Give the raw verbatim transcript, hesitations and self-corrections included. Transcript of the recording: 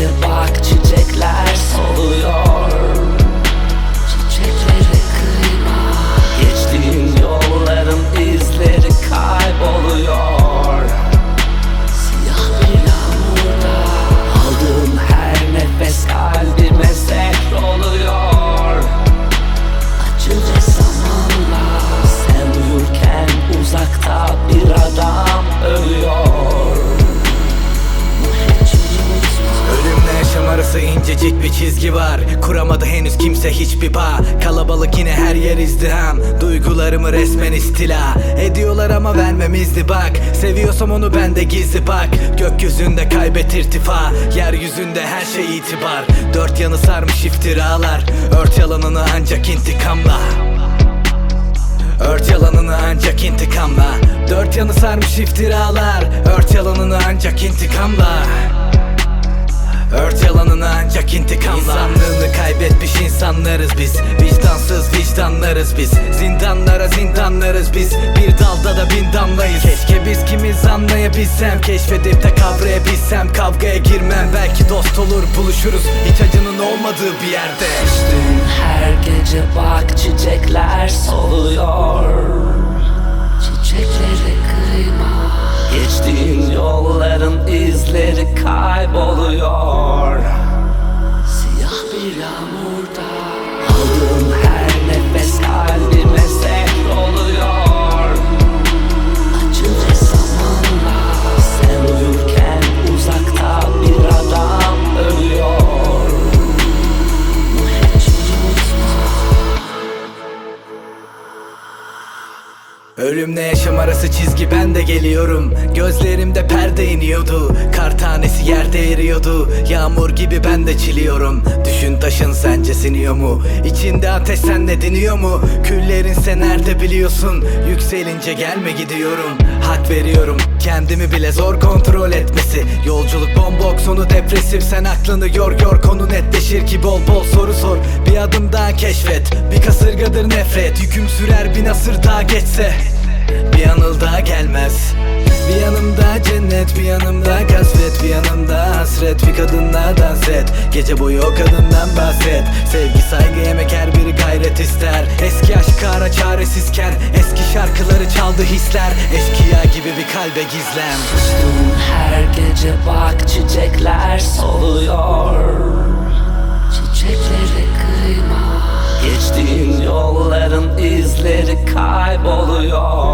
gece bak çiçekler soluyor. Çiçekleri kıyma. Geçtiğin yolların izleri kayboluyor. Siyah bir yağmurda aldığım her nefes kalbime zehr oluyor. Acı ve zamanla sen uyurken uzakta bir adam ölüyor. Ölümle yaşam arası incecik bir çizgi var. Kuramadı henüz kimse hiçbir bağ. Kalabalık yine her yer izdiham. Duygularımı resmen istila ediyorlar ama vermemizdi bak. Seviyorsam onu bende gizli bak. Gökyüzünde kaybet irtifa, yeryüzünde her şey itibar. Dört yanı sarmış iftiralar. Ört yalanını ancak intikamla. Ört yalanını ancak intikamla. Dört yanı sarmış iftiralar. Ört yalanını ancak intikamla. Ört yalanını ancak intikamla. İnsanlığını kaybetmiş insanlarız biz. Vicdansız vicdanlarız biz. Zindanlara zindanlarız biz. Bir dalda da bin damlayız. Keşke biz kimiz anlayabilsem. Keşfedip de kavrayabilsem. Kavgaya girmem, belki dost olur buluşuruz. Hiç acının olmadığı bir yerde. Düştüğün her gece bak çiçekler soluyor. Çiçekleri kıyma. Geçtiğin yolların izleri kayboluyor. Siyah bir yağmurda aldığım her nefes kalbime zehr oluyor. Acı ve zamanla sen uyurken uzakta bir adam ölüyor. Bunu hiç unutma. Ölümle yaşam arası çizgi, ben de geliyorum. Gözlerimde perde iniyordu. Kar tanesi yerde eriyordu. Yağmur gibi ben de çiliyorum. Düşün taşın sence siniyor mu? İçinde ateş senle diniyor mu? Küllerin sen nerede biliyorsun? Yükselince gelme gidiyorum. Hak veriyorum, kendimi bile zor kontrol etmesi. Yolculuk bombok sonu depresif. Sen aklını yor yor, konu netleşir ki bol bol soru sor. Bir adım daha keşfet, bir kasırgadır nefret. Yüküm sürer bin asır daha geçse. Bir anıl daha gelmez. Bir yanımda cennet, bir yanımda kasvet. Bir yanımda hasret, bir kadınla dans et. Gece boyu o kadından bahset. Sevgi, saygı, yemek, her biri gayret ister. Eski aşk ara çaresizken eski şarkıları çaldı hisler. Eşkıya gibi bir kalbe gizlem. Düştüğün her gece bak çiçekler soluyor. Çiçekleri kıyma. Geçtiğin yolların izleri kayboluyor.